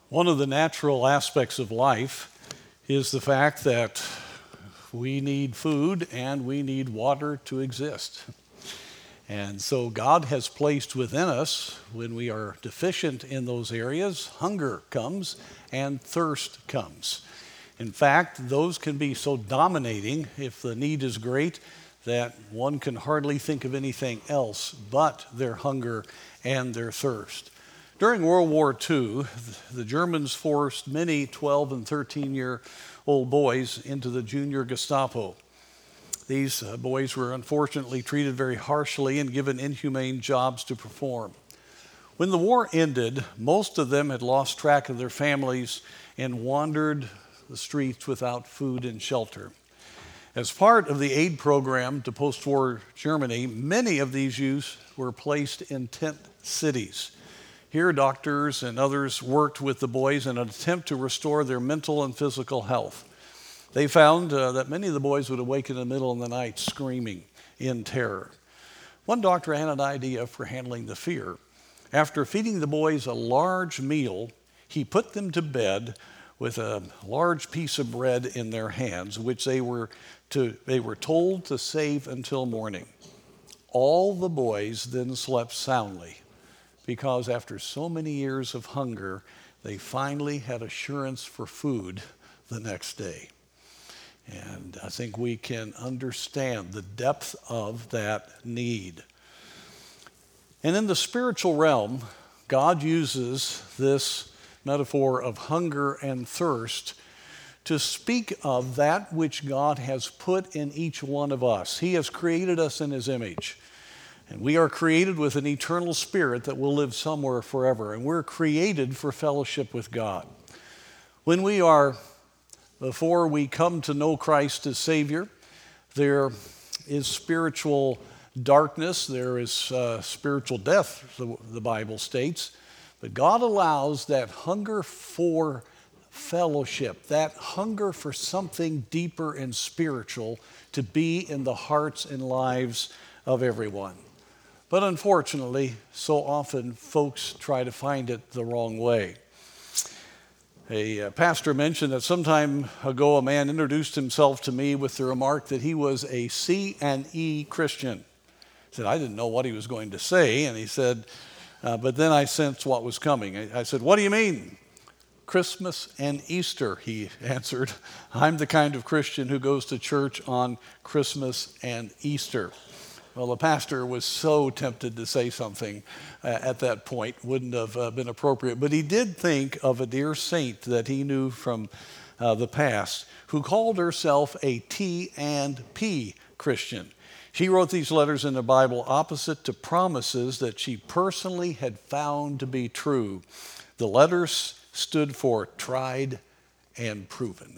One of the natural aspects of life is the fact that we need food and we need water to exist. And so God has placed within us, when we are deficient in those areas, hunger comes and thirst comes. In fact, those can be so dominating if the need is great that one can hardly think of anything else but their hunger and their thirst. During World War II, the Germans forced many 12 and 13-year-old boys into the junior Gestapo. These boys were unfortunately treated very harshly and given inhumane jobs to perform. When the war ended, most of them had lost track of their families and wandered the streets without food and shelter. As part of the aid program to post-war Germany, many of these youths were placed in tent cities. Here, doctors and others worked with the boys in an attempt to restore their mental and physical health. They found that many of the boys would awaken in the middle of the night screaming in terror. One doctor had an idea for handling the fear. After feeding the boys a large meal, he put them to bed with a large piece of bread in their hands, which they were told to save until morning. All the boys then slept soundly, because after so many years of hunger, they finally had assurance for food the next day. And I think we can understand the depth of that need. And in the spiritual realm, God uses this metaphor of hunger and thirst to speak of that which God has put in each one of us. He has created us in His image. And we are created with an eternal spirit that will live somewhere forever. And we're created for fellowship with God. Before we come to know Christ as Savior, there is spiritual darkness, there is spiritual death, the Bible states. But God allows that hunger for fellowship, that hunger for something deeper and spiritual to be in the hearts and lives of everyone. But unfortunately, so often folks try to find it the wrong way. A pastor mentioned that some time ago a man introduced himself to me with the remark that he was a C&E Christian. He said, I didn't know what he was going to say, and he said, but then I sensed what was coming. I said, what do you mean? Christmas and Easter, he answered. I'm the kind of Christian who goes to church on Christmas and Easter. Well, the pastor was so tempted to say something at that point, wouldn't have been appropriate. But he did think of a dear saint that he knew from the past who called herself a T&P Christian. She wrote these letters in the Bible opposite to promises that she personally had found to be true. The letters stood for tried and proven.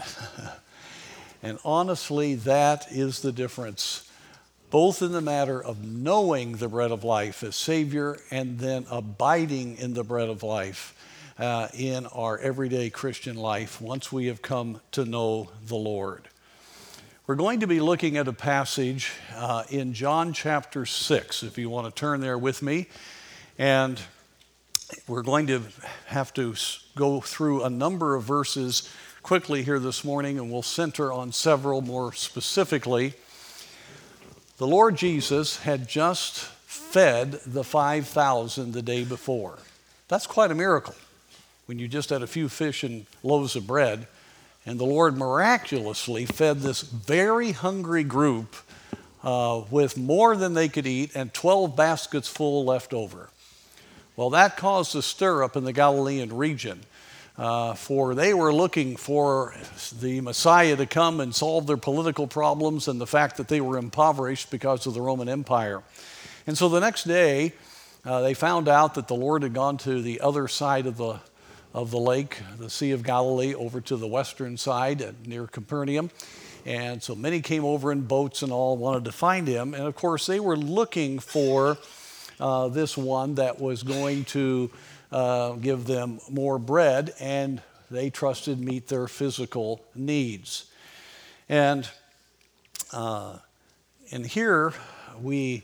And honestly, that is the difference, both in the matter of knowing the bread of life as Savior and then abiding in the bread of life in our everyday Christian life once we have come to know the Lord. We're going to be looking at a passage in John chapter 6, if you want to turn there with me. And we're going to have to go through a number of verses quickly here this morning, and we'll center on several more specifically. The Lord Jesus had just fed the 5,000 the day before. That's quite a miracle when you just had a few fish and loaves of bread, and the Lord miraculously fed this very hungry group with more than they could eat and 12 baskets full left over. Well, that caused a stir up in the Galilean region, for they were looking for the Messiah to come and solve their political problems and the fact that they were impoverished because of the Roman Empire. And so the next day, they found out that the Lord had gone to the other side of the lake, the Sea of Galilee, over to the western side near Capernaum. And so many came over in boats and all wanted to find him. And of course, they were looking for this one that was going to give them more bread, and they trusted meet their physical needs. And here we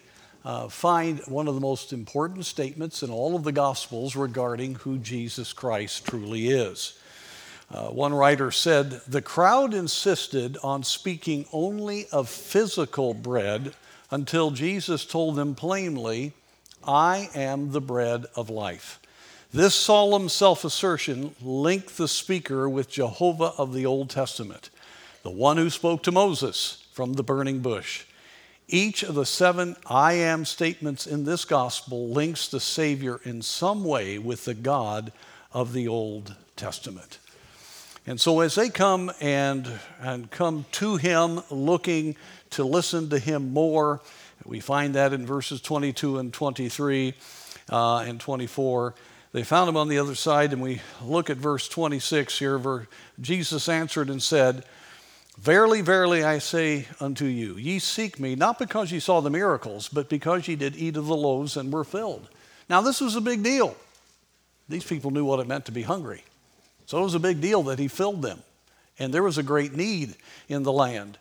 find one of the most important statements in all of the Gospels regarding who Jesus Christ truly is. One writer said, "The crowd insisted on speaking only of physical bread until Jesus told them plainly, 'I am the bread of life.'" This solemn self-assertion linked the speaker with Jehovah of the Old Testament, the one who spoke to Moses from the burning bush. Each of the 7 I am statements in this gospel links the Savior in some way with the God of the Old Testament. And so as they come and come to him looking to listen to him more, we find that in verses 22 and 23 and 24. They found him on the other side, and we look at verse 26 here, where Jesus answered and said, "Verily, verily, I say unto you, ye seek me, not because ye saw the miracles, but because ye did eat of the loaves and were filled." Now, this was a big deal. These people knew what it meant to be hungry. So it was a big deal that he filled them. And there was a great need in the land.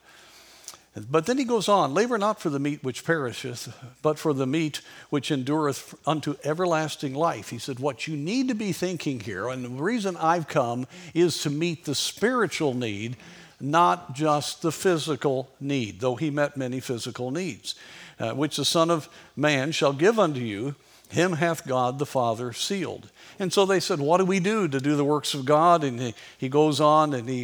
But then he goes on, "Labor not for the meat which perisheth, but for the meat which endureth unto everlasting life." He said, what you need to be thinking here, and the reason I've come, is to meet the spiritual need, not just the physical need, though he met many physical needs, which the Son of Man shall give unto you, him hath God the Father sealed. And so they said, what do we do to do the works of God? And he goes on and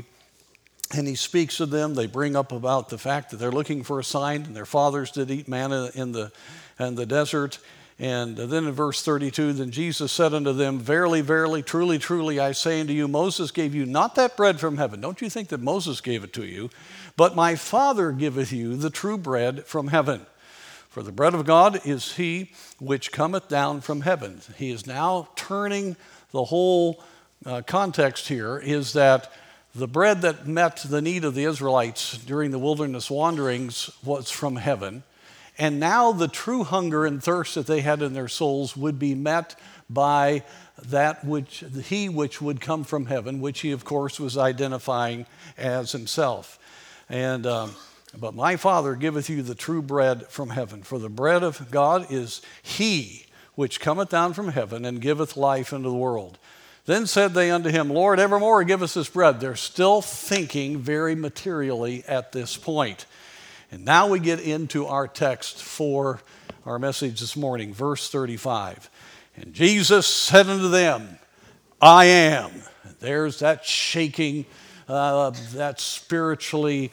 he speaks to them. They bring up about the fact that they're looking for a sign, and their fathers did eat manna in the desert. And then in verse 32, then Jesus said unto them, "Verily, verily, truly, truly, I say unto you, Moses gave you not that bread from heaven." Don't you think that Moses gave it to you? "But my Father giveth you the true bread from heaven. For the bread of God is he which cometh down from heaven." He is now turning the whole context here, is that the bread that met the need of the Israelites during the wilderness wanderings was from heaven. And now the true hunger and thirst that they had in their souls would be met by that which would come from heaven, which he, of course, was identifying as himself. And "But my Father giveth you the true bread from heaven. For the bread of God is he which cometh down from heaven and giveth life unto the world. Then said they unto him, Lord, evermore give us this bread." They're still thinking very materially at this point. And now we get into our text for our message this morning, verse 35. "And Jesus said unto them, I am." There's that shaking, that spiritually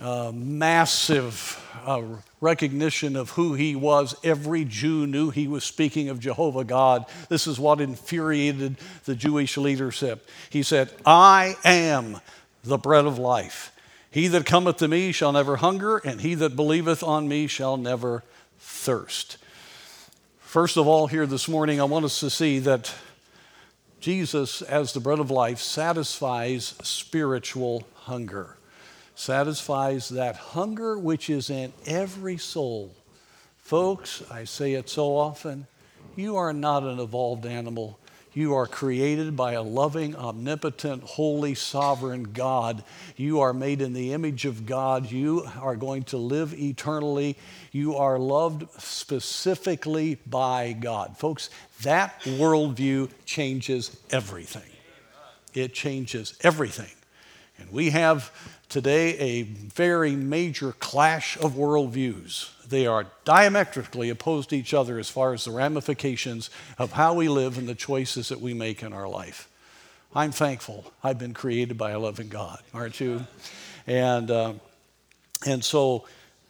massive recognition of who he was. Every Jew knew he was speaking of Jehovah God. This is what infuriated the Jewish leadership. He said, "I am the bread of life. He that cometh to me shall never hunger, and he that believeth on me shall never thirst." First of all, here this morning, I want us to see that Jesus, as the bread of life, satisfies spiritual hunger. Satisfies that hunger which is in every soul. Folks, I say it so often, you are not an evolved animal. You are created by a loving, omnipotent, holy, sovereign God. You are made in the image of God. You are going to live eternally. You are loved specifically by God. Folks, that worldview changes everything. It changes everything. And we have today a very major clash of worldviews. They are diametrically opposed to each other as far as the ramifications of how we live and the choices that we make in our life. I'm thankful I've been created by a loving God, aren't you? And so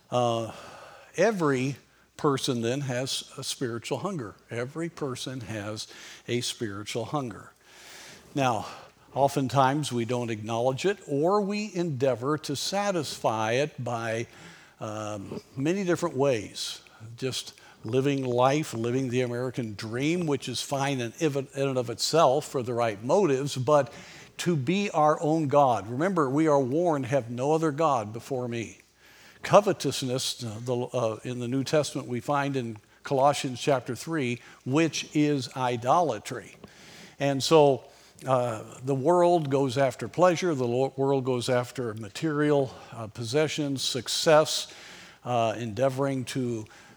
every person then has a spiritual hunger. Every person has a spiritual hunger. Now, oftentimes we don't acknowledge it, or we endeavor to satisfy it by many different ways. Just living life, living the American dream, which is fine in and of itself for the right motives, but to be our own God. Remember, we are warned, have no other God before me. Covetousness, in the New Testament, we find in Colossians chapter 3, which is idolatry. And so the world goes after pleasure. The world goes after material possessions, success, endeavoring to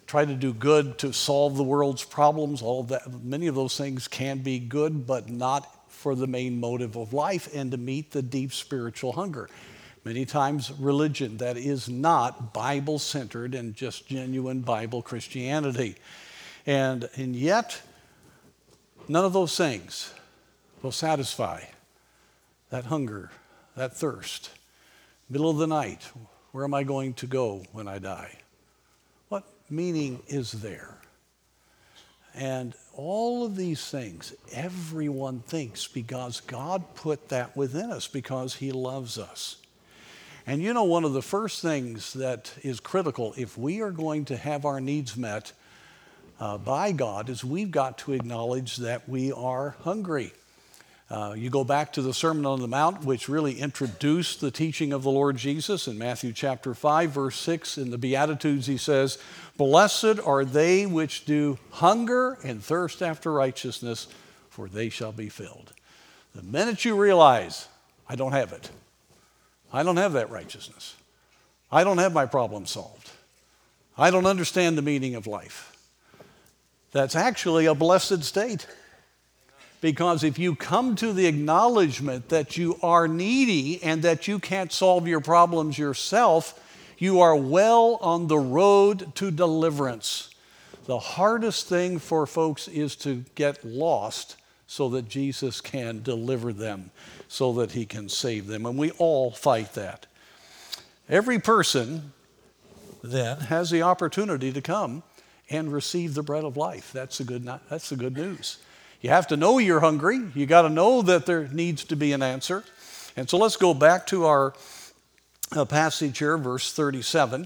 try to do good to solve the world's problems. All of that, many of those things can be good, but not for the main motive of life and to meet the deep spiritual hunger. Many times religion that is not Bible-centered and just genuine Bible Christianity. And yet, none of those things will satisfy that hunger, that thirst. Middle of the night, where am I going to go when I die? What meaning is there? And all of these things, everyone thinks because God put that within us because he loves us. And you know, one of the first things that is critical if we are going to have our needs met by God is we've got to acknowledge that we are hungry. You go back to the Sermon on the Mount, which really introduced the teaching of the Lord Jesus in Matthew chapter 5, verse 6. In the Beatitudes, he says, "Blessed are they which do hunger and thirst after righteousness, for they shall be filled." The minute you realize, I don't have it. I don't have that righteousness. I don't have my problem solved. I don't understand the meaning of life. That's actually a blessed state. Because if you come to the acknowledgement that you are needy and that you can't solve your problems yourself, you are well on the road to deliverance. The hardest thing for folks is to get lost so that Jesus can deliver them, so that he can save them. And we all fight that. Every person then has the opportunity to come and receive the bread of life. That's the good news. You have to know you're hungry. You got to know that there needs to be an answer. And so let's go back to our passage here, verse 37.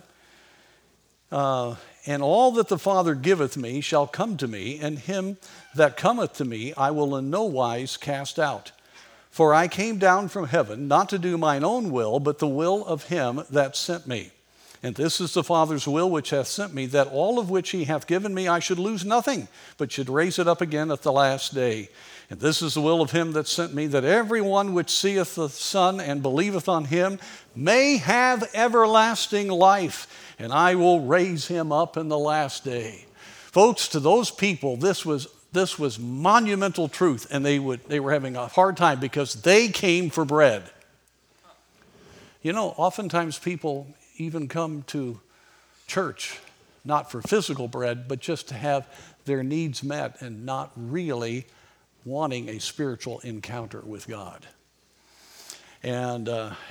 And all that the Father giveth me shall come to me, and him that cometh to me I will in no wise cast out. For I came down from heaven, not to do mine own will, but the will of him that sent me. And this is the Father's will which hath sent me, that all of which he hath given me I should lose nothing, but should raise it up again at the last day. And this is the will of him that sent me, that every one which seeth the Son and believeth on him may have everlasting life, and I will raise him up in the last day. Folks, to those people, this was monumental truth, and they were having a hard time because they came for bread. You know, oftentimes people even come to church, not for physical bread, but just to have their needs met and not really wanting a spiritual encounter with God. But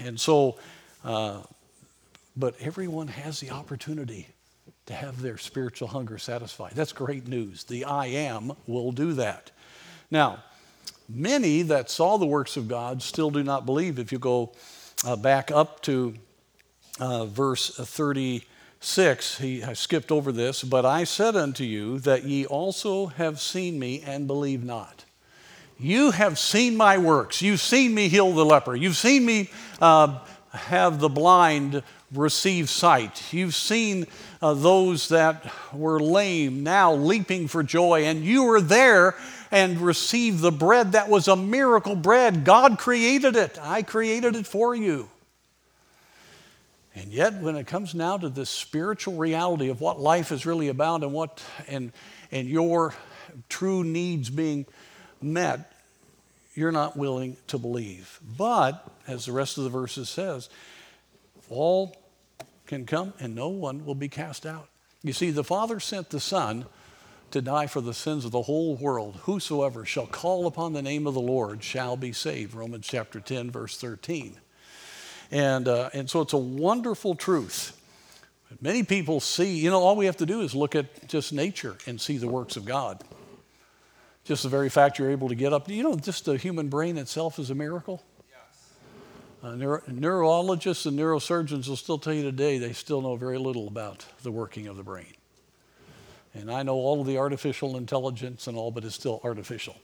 everyone has the opportunity to have their spiritual hunger satisfied. That's great news. The I Am will do that. Now, many that saw the works of God still do not believe. If you go back up to verse 36, I skipped over this, but I said unto you that ye also have seen me and believe not. You have seen my works. You've seen me heal the leper. You've seen me have the blind receive sight. You've seen those that were lame now leaping for joy, and you were there and received the bread that was a miracle bread. God created it. I created it for you. And yet, when it comes now to this spiritual reality of what life is really about and your true needs being met, you're not willing to believe. But, as the rest of the verses says, all can come and no one will be cast out. You see, the Father sent the Son to die for the sins of the whole world. Whosoever shall call upon the name of the Lord shall be saved. Romans chapter 10, verse 13. And so it's a wonderful truth. Many people see, all we have to do is look at just nature and see the works of God. Just the very fact you're able to get up. Just the human brain itself is a miracle. Yes. Neurologists and neurosurgeons will still tell you today they still know very little about the working of the brain. And I know all of the artificial intelligence and all, but it's still artificial.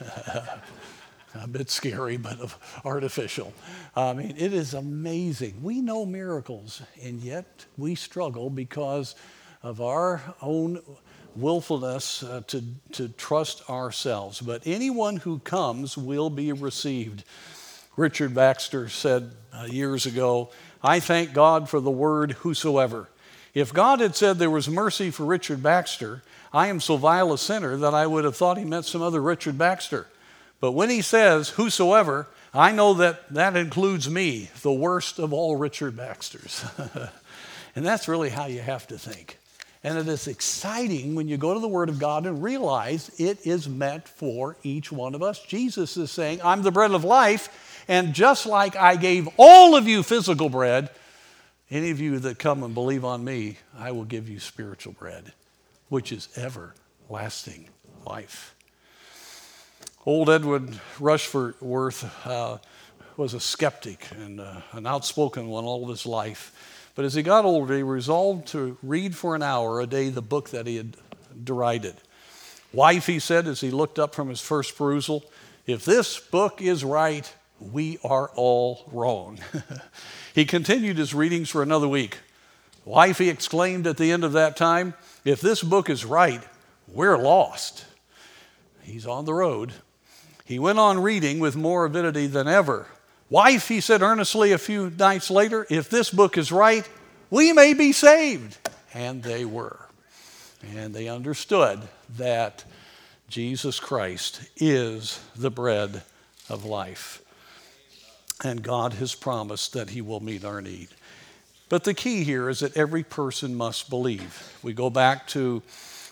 A bit scary, but artificial. It is amazing. We know miracles, and yet we struggle because of our own willfulness to trust ourselves. But anyone who comes will be received. Richard Baxter said years ago, I thank God for the word whosoever. If God had said there was mercy for Richard Baxter, I am so vile a sinner that I would have thought he meant some other Richard Baxter. But when he says, whosoever, I know that that includes me, the worst of all Richard Baxters. And that's really how you have to think. And it is exciting when you go to the Word of God and realize it is meant for each one of us. Jesus is saying, I'm the bread of life, and just like I gave all of you physical bread, any of you that come and believe on me, I will give you spiritual bread, which is everlasting life. Old Edward Rushworth was a skeptic and an outspoken one all of his life. But as he got older, he resolved to read for an hour a day the book that he had derided. Wife, he said, as he looked up from his first perusal, if this book is right, we are all wrong. He continued his readings for another week. Wife, he exclaimed at the end of that time, if this book is right, we're lost. He's on the road. He went on reading with more avidity than ever. Wife, he said earnestly a few nights later, if this book is right, we may be saved. And they were. And they understood that Jesus Christ is the bread of life. And God has promised that he will meet our need. But the key here is that every person must believe. We go back to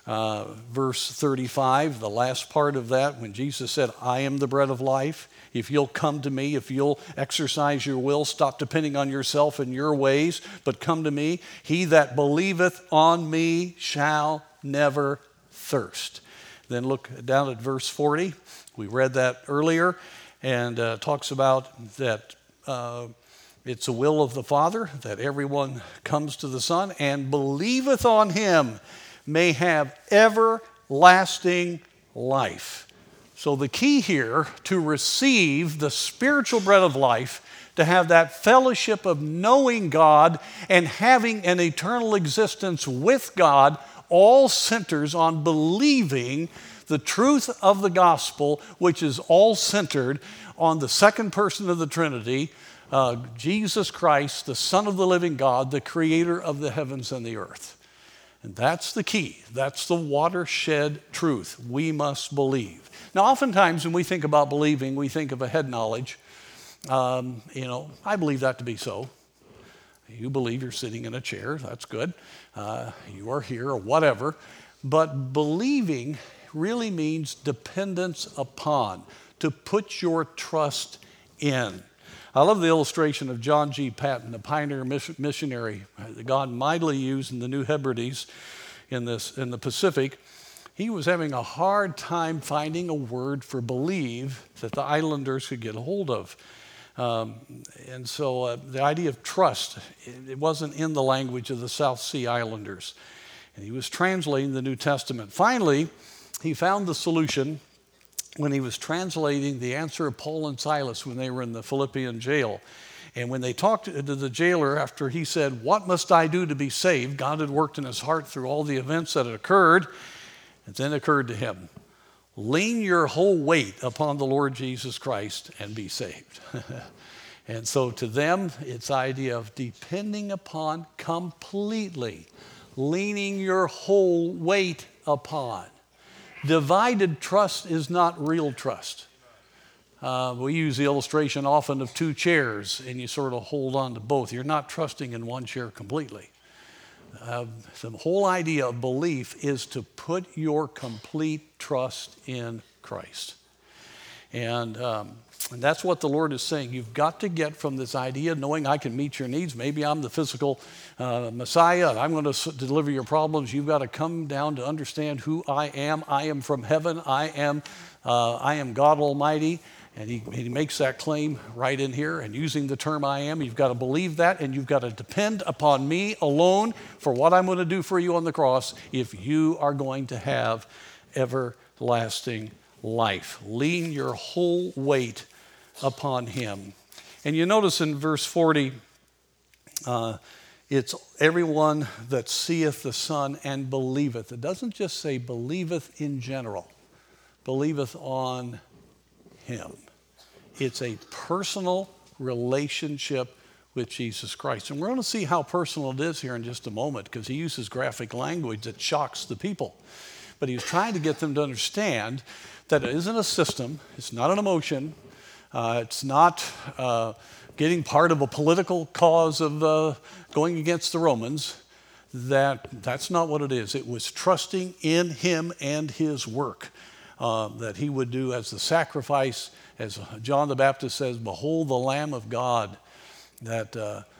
verse 35, the last part of that, when Jesus said, I am the bread of life. If you'll come to me, if you'll exercise your will, stop depending on yourself and your ways, but come to me. He that believeth on me shall never thirst. Then look down at verse 40. We read that earlier, and talks about that it's the will of the Father that everyone comes to the Son and believeth on him may have everlasting life. So the key here to receive the spiritual bread of life, to have that fellowship of knowing God and having an eternal existence with God, all centers on believing the truth of the gospel, which is all centered on the second person of the Trinity, Jesus Christ, the Son of the living God, the creator of the heavens and the earth. And that's the key. That's the watershed truth. We must believe. Now, oftentimes when we think about believing, we think of a head knowledge. I believe that to be so. You believe you're sitting in a chair. That's good. You are here or whatever. But believing really means dependence upon, to put your trust in. I love the illustration of John G. Patton, the pioneer missionary that God mightily used in the New Hebrides in the Pacific. He was having a hard time finding a word for believe that the islanders could get a hold of. And so the idea of trust, it wasn't in the language of the South Sea Islanders. And he was translating the New Testament. Finally, he found the solution when he was translating the answer of Paul and Silas when they were in the Philippian jail. And when they talked to the jailer after he said, what must I do to be saved? God had worked in his heart through all the events that had occurred. It then occurred to him, lean your whole weight upon the Lord Jesus Christ and be saved. And so to them, it's the idea of depending upon completely, leaning your whole weight upon. Divided trust is not real trust. We use the illustration often of two chairs, and you sort of hold on to both. You're not trusting in one chair completely. The whole idea of belief is to put your complete trust in Christ. And that's what the Lord is saying. You've got to get from this idea of knowing I can meet your needs. Maybe I'm the physical Messiah, and I'm going to deliver your problems. You've got to come down to understand who I am. I am from heaven. I am God Almighty. And he makes that claim right in here. And using the term I am, you've got to believe that, and you've got to depend upon me alone for what I'm going to do for you on the cross if you are going to have everlasting life. Lean your whole weight upon him. And you notice in verse 40, it's everyone that seeth the Son and believeth. It doesn't just say believeth in general. Believeth on him. It's a personal relationship with Jesus Christ. And we're going to see how personal it is here in just a moment, because he uses graphic language that shocks the people. But he's trying to get them to understand that it isn't a system, it's not an emotion, it's not getting part of a political cause of going against the Romans. That's not what it is. It was trusting in him and his work that he would do as the sacrifice, as John the Baptist says, behold the Lamb of God that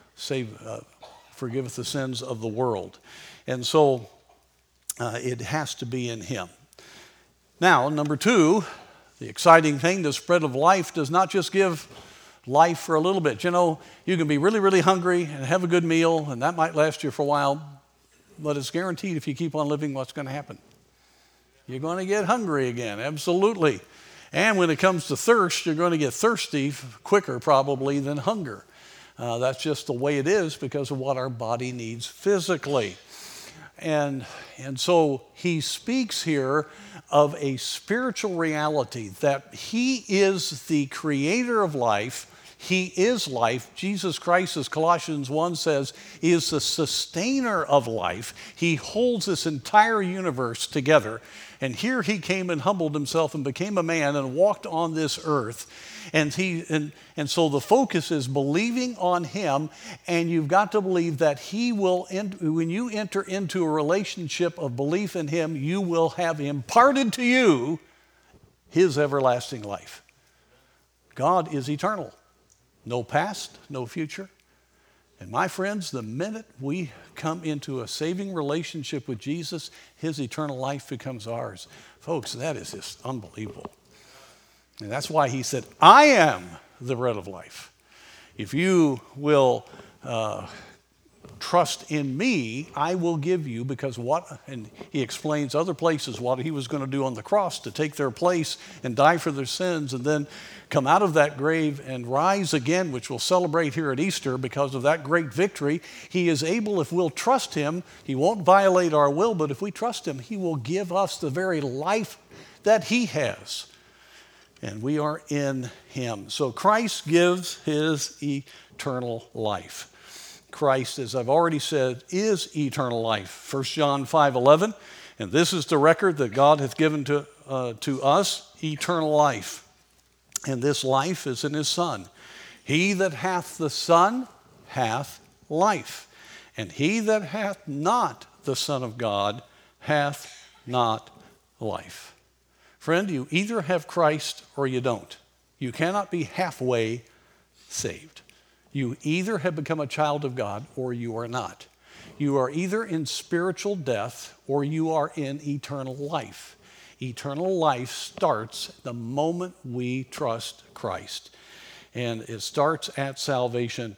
forgiveth the sins of the world. And so it has to be in him. Now, number two, the exciting thing, the spread of life does not just give life for a little bit. You know, you can be really, really hungry and have a good meal, and that might last you for a while, but it's guaranteed if you keep on living, what's going to happen? You're going to get hungry again, absolutely. And when it comes to thirst, you're going to get thirsty quicker probably than hunger. That's just the way it is because of what our body needs physically. And so he speaks here of a spiritual reality that he is the creator of life. He is life. Jesus Christ, as Colossians 1 says, is the sustainer of life. He holds this entire universe together. And here he came and humbled himself and became a man and walked on this earth. And so the focus is believing on him, and you've got to believe that he will, when you enter into a relationship of belief in him, you will have imparted to you his everlasting life. God is eternal. No past, no future. And my friends, the minute we come into a saving relationship with Jesus, his eternal life becomes ours. Folks, that is just unbelievable. And that's why he said, I am the bread of life. If you will trust in me, I will give you, because and he explains other places what he was going to do on the cross to take their place and die for their sins and then come out of that grave and rise again, which we'll celebrate here at Easter because of that great victory. He is able, if we'll trust him, he won't violate our will, but if we trust him, he will give us the very life that he has. And we are in him. So Christ gives his eternal life. Christ, as I've already said, is eternal life. 1 John 5:11, and this is the record that God hath given to us, eternal life. And this life is in his Son. He that hath the Son hath life. And he that hath not the Son of God hath not life. Friend, you either have Christ or you don't. You cannot be halfway saved. You either have become a child of God or you are not. You are either in spiritual death or you are in eternal life. Eternal life starts the moment we trust Christ. And it starts at salvation.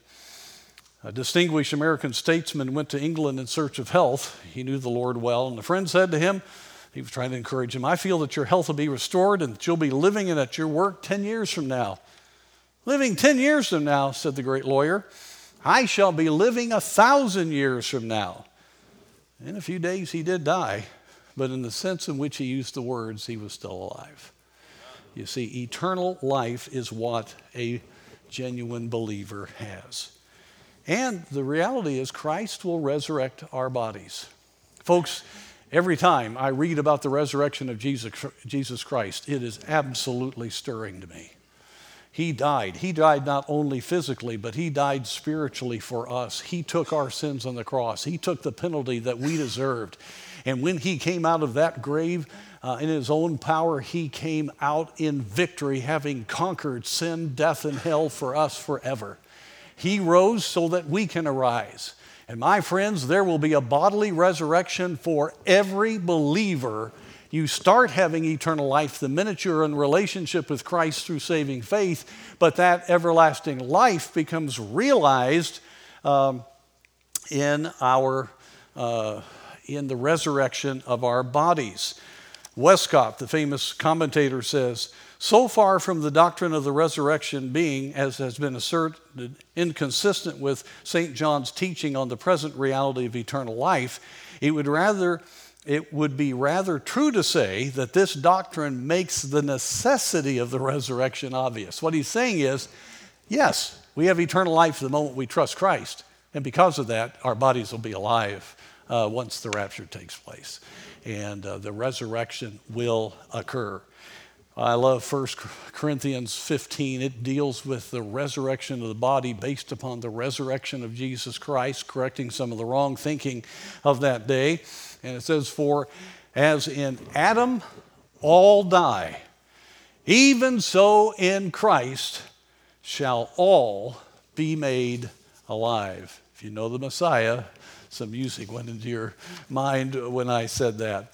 A distinguished American statesman went to England in search of health. He knew the Lord well, and a friend said to him, he was trying to encourage him, I feel that your health will be restored and that you'll be living and at your work 10 years from now. Living 10 years from now, said the great lawyer, I shall be living 1,000 years from now. In a few days he did die, but in the sense in which he used the words, he was still alive. You see, eternal life is what a genuine believer has. And the reality is Christ will resurrect our bodies. Folks, every time I read about the resurrection of Jesus Christ, it is absolutely stirring to me. He died. He died not only physically, but he died spiritually for us. He took our sins on the cross. He took the penalty that we deserved. And when he came out of that grave in his own power, he came out in victory, having conquered sin, death, and hell for us forever. He rose so that we can arise. And my friends, there will be a bodily resurrection for every believer. You start having eternal life the minute you're in relationship with Christ through saving faith, but that everlasting life becomes realized in the resurrection of our bodies. Westcott, the famous commentator, says, so far from the doctrine of the resurrection being, as has been asserted, inconsistent with St. John's teaching on the present reality of eternal life, it would be rather true to say that this doctrine makes the necessity of the resurrection obvious. What he's saying is, yes, We have eternal life the moment we trust Christ. And because of that, our bodies will be alive once the rapture takes place. And the resurrection will occur. I love 1 Corinthians 15. It deals with the resurrection of the body based upon the resurrection of Jesus Christ, correcting some of the wrong thinking of that day. And it says, for as in Adam all die, even so in Christ shall all be made alive. If you know the Messiah, some music went into your mind when I said that.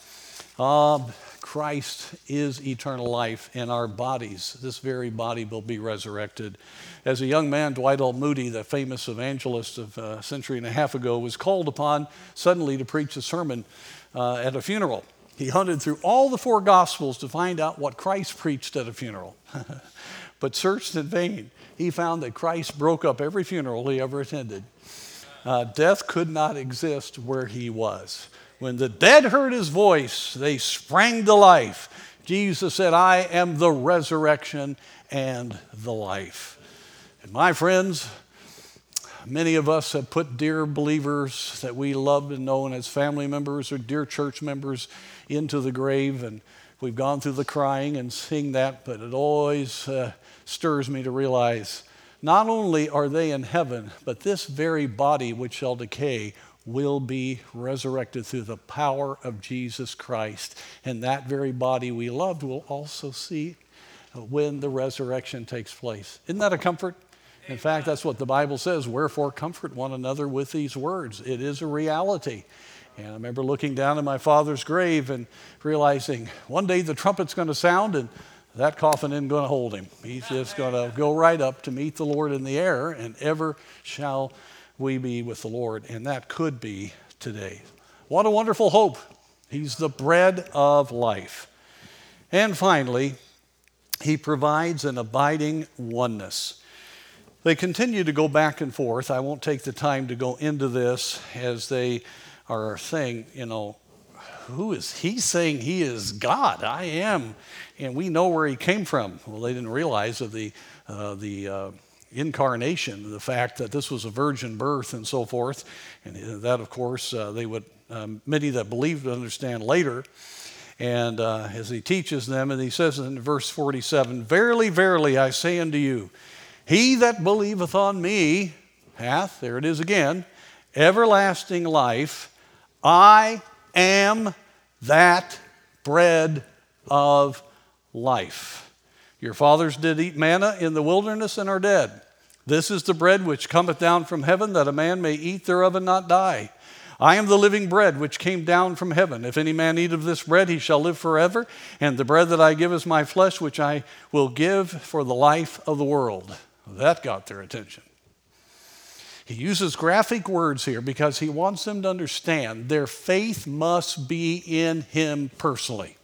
Christ is eternal life, and our bodies, this very body, will be resurrected. As a young man, Dwight L. Moody, the famous evangelist of a century and a half ago, was called upon suddenly to preach a sermon at a funeral. He hunted through all the 4 Gospels to find out what Christ preached at a funeral, but searched in vain. He found that Christ broke up every funeral he ever attended. Death could not exist where he was. When the dead heard his voice, they sprang to life. Jesus said, I am the resurrection and the life. And my friends, many of us have put dear believers that we love and know as family members or dear church members into the grave, and we've gone through the crying and seeing that, but it always stirs me to realize not only are they in heaven, but this very body which shall decay will be resurrected through the power of Jesus Christ. And that very body we loved will also see when the resurrection takes place. Isn't that a comfort? In fact, that's what the Bible says. Wherefore, comfort one another with these words. It is a reality. And I remember looking down at my father's grave and realizing one day the trumpet's going to sound and that coffin isn't going to hold him. He's just going to go right up to meet the Lord in the air, and ever shall we be with the Lord. And that could be today. What a wonderful hope. He's the bread of life. And finally, he provides an abiding oneness. They continue to go back and forth. I won't take the time to go into this as they are saying, who is he saying he is God? I am. And we know where he came from. Well, they didn't realize of the incarnation, the fact that this was a virgin birth and so forth. And that, of course, they would, many that believed would understand later. And as he teaches them, and he says in verse 47, verily, verily, I say unto you, he that believeth on me hath, there it is again, everlasting life. I am that bread of life. Your fathers did eat manna in the wilderness and are dead. This is the bread which cometh down from heaven, that a man may eat thereof and not die. I am the living bread which came down from heaven. If any man eat of this bread, he shall live forever. And the bread that I give is my flesh, which I will give for the life of the world. That got their attention. He uses graphic words here because he wants them to understand their faith must be in him personally.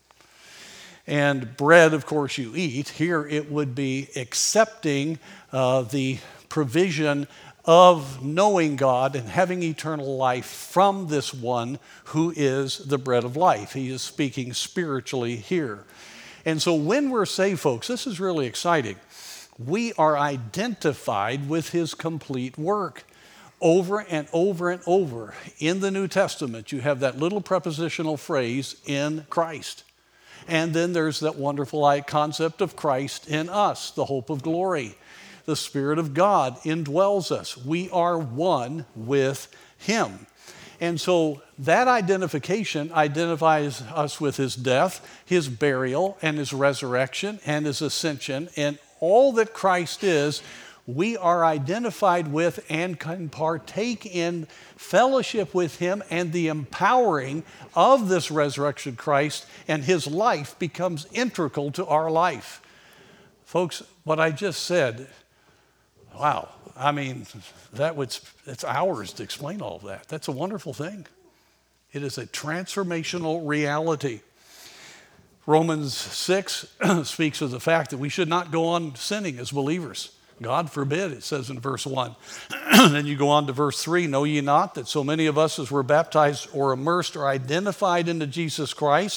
And bread, of course, you eat. Here it would be accepting the provision of knowing God and having eternal life from this one who is the bread of life. He is speaking spiritually here. And so when we're saved, folks, this is really exciting. We are identified with his complete work. Over and over and over in the New Testament, you have that little prepositional phrase, in Christ. And then there's that wonderful concept of Christ in us, the hope of glory. The Spirit of God indwells us. We are one with him. And so that identification identifies us with his death, his burial, and his resurrection, and his ascension. And all that Christ is, we are identified with and can partake in fellowship with him, and the empowering of this resurrection Christ and his life becomes integral to our life. Folks, what I just said, wow, I mean, it's hours to explain all of that. That's a wonderful thing. It is a transformational reality. Romans 6 speaks of the fact that we should not go on sinning as believers. God forbid, it says in verse 1. Then you go on to verse 3. Know ye not that so many of us as were baptized or immersed are identified into Jesus Christ?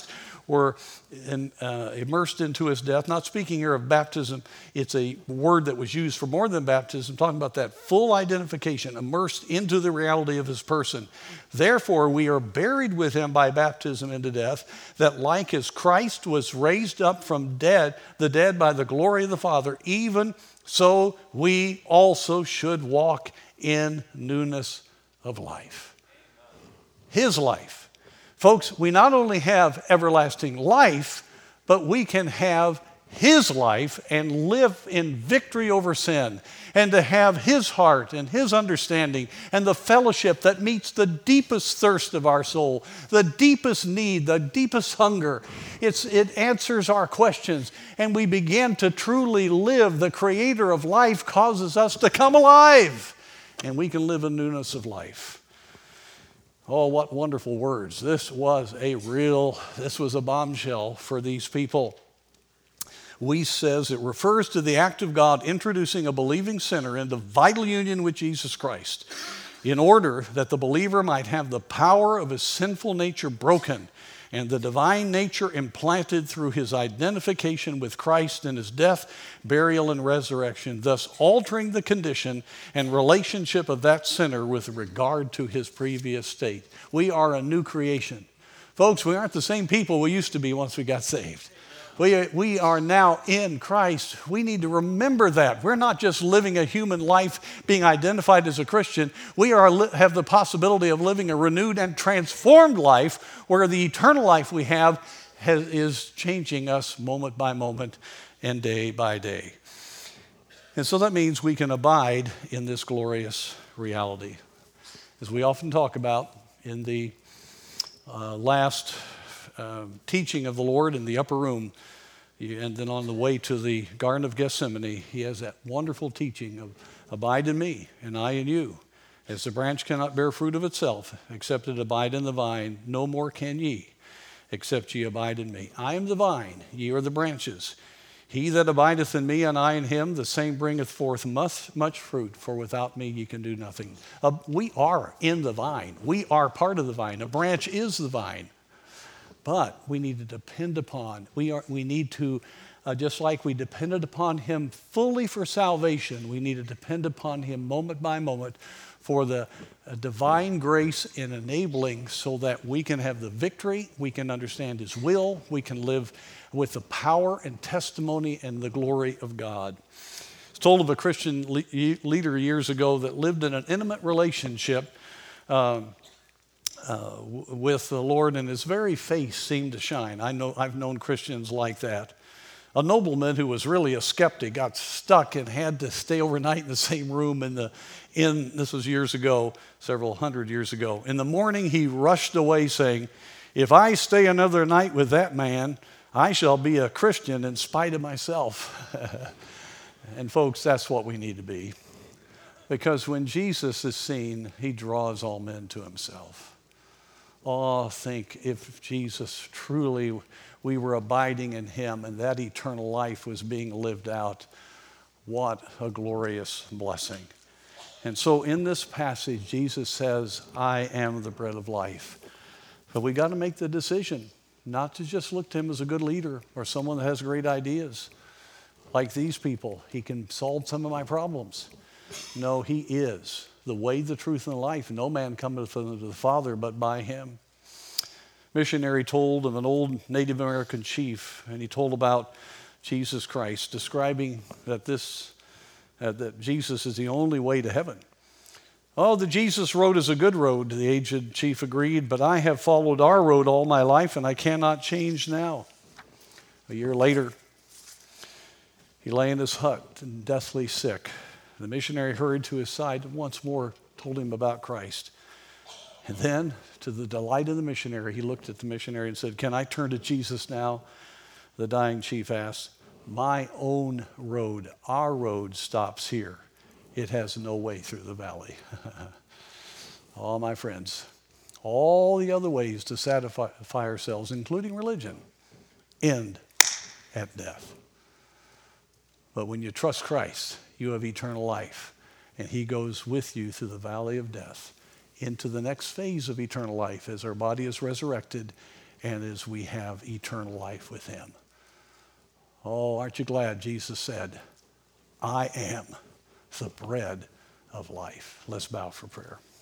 were immersed into his death. Not speaking here of baptism, it's a word that was used for more than baptism, talking about that full identification, immersed into the reality of his person. Therefore, we are buried with him by baptism into death, that like as Christ was raised up from the dead by the glory of the Father, even so we also should walk in newness of life. His life. Folks, we not only have everlasting life, but we can have his life and live in victory over sin, and to have his heart and his understanding and the fellowship that meets the deepest thirst of our soul, the deepest need, the deepest hunger. It answers our questions, and we begin to truly live. The Creator of life causes us to come alive, and we can live in newness of life. Oh, what wonderful words. This was a bombshell for these people. We says it refers to the act of God introducing a believing sinner into vital union with Jesus Christ in order that the believer might have the power of his sinful nature broken and the divine nature implanted through his identification with Christ in his death, burial, and resurrection, thus altering the condition and relationship of that sinner with regard to his previous state. We are a new creation. Folks, we aren't the same people we used to be once we got saved. We are now in Christ. We need to remember that. We're not just living a human life being identified as a Christian. We have the possibility of living a renewed and transformed life where the eternal life we have is changing us moment by moment and day by day. And so that means we can abide in this glorious reality. As we often talk about in the last teaching of the Lord in the upper room, and then on the way to the Garden of Gethsemane, he has that wonderful teaching of abide in me and I in you. As the branch cannot bear fruit of itself, except it abide in the vine, no more can ye, except ye abide in me. I am the vine, ye are the branches. He that abideth in me and I in him, the same bringeth forth much fruit, for without me ye can do nothing. We are in the vine. We are part of the vine. A branch is the vine. But we need to depend upon, we need to, just like we depended upon him fully for salvation, we need to depend upon him moment by moment for the divine grace in enabling so that we can have the victory, we can understand his will, we can live with the power and testimony and the glory of God. It's told of a Christian leader years ago that lived in an intimate relationship with the Lord, and his very face seemed to shine. I've known Christians like that. A nobleman who was really a skeptic got stuck and had to stay overnight in the same room this was years ago, several hundred years ago. In the morning, he rushed away saying, "If I stay another night with that man, I shall be a Christian in spite of myself." And folks, that's what we need to be. Because when Jesus is seen, he draws all men to himself. Oh, think if Jesus truly, we were abiding in him and that eternal life was being lived out. What a glorious blessing. And so in this passage, Jesus says, I am the bread of life. But we got to make the decision not to just look to him as a good leader or someone that has great ideas. Like these people, he can solve some of my problems. No, he is the way, the truth, and the life. No man cometh unto the Father but by him. Missionary told of an old Native American chief, and he told about Jesus Christ, describing that that Jesus is the only way to heaven. Oh, the Jesus road is a good road, the aged chief agreed, but I have followed our road all my life, and I cannot change now. A year later, he lay in his hut and deathly sick. The missionary hurried to his side and once more told him about Christ. And then, to the delight of the missionary, he looked at the missionary and said, "Can I turn to Jesus now?" The dying chief asked, "My own road, our road stops here. It has no way through the valley." Oh, my friends, all the other ways to satisfy ourselves, including religion, end at death. But when you trust Christ, you have eternal life, and he goes with you through the valley of death into the next phase of eternal life as our body is resurrected and as we have eternal life with him. Oh, aren't you glad Jesus said, I am the bread of life. Let's bow for prayer.